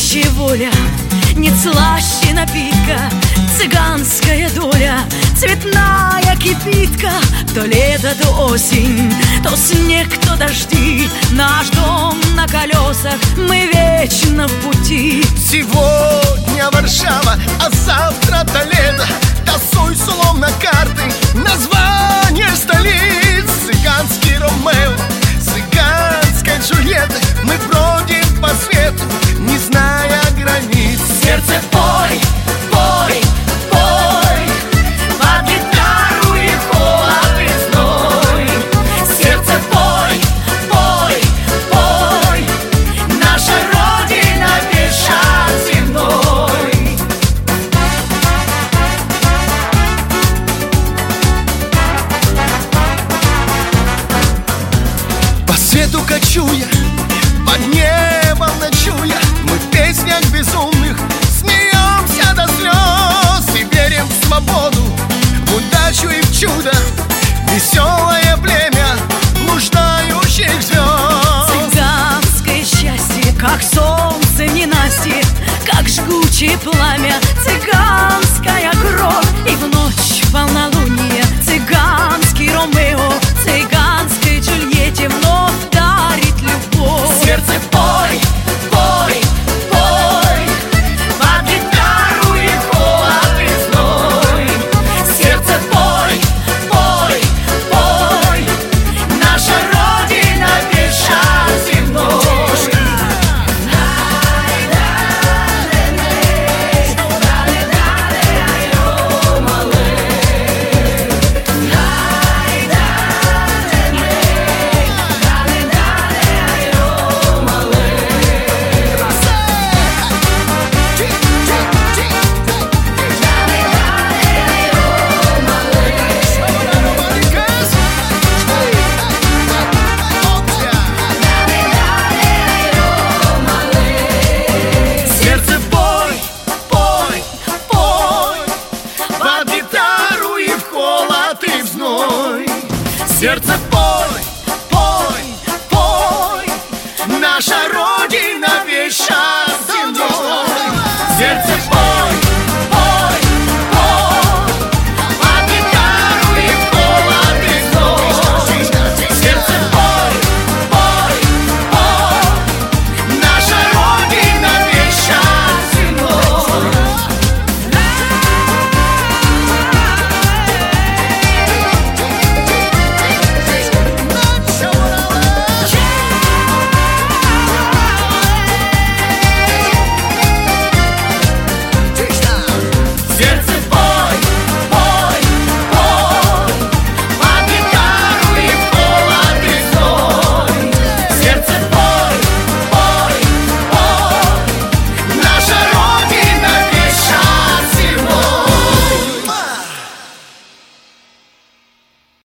жгучая воля, нет слаще напитка, цыганская доля, цветная кипитка. То лето, то осень, то снег, то дожди, наш дом на колесах, мы вечно в пути. Сегодня Варшава, а завтра Толедо. Тасуй словно карты название столиц. Цыганский Ромео, цыганская Джульетта. Мы бродим по свету, не зная границ. Сердце, пой, пой, пой под гитару и холод весной. Сердце, пой, пой, пой, наша Родина весь шар земной. По свету кочуя, под небом ночуя, мы в песнях безумных смеемся до слез и верим в свободу, в удачу и в чудо. Веселое племя блуждающих звезд. Цыганское счастье, как солнце ненастье, как жгучее пламя. Цыган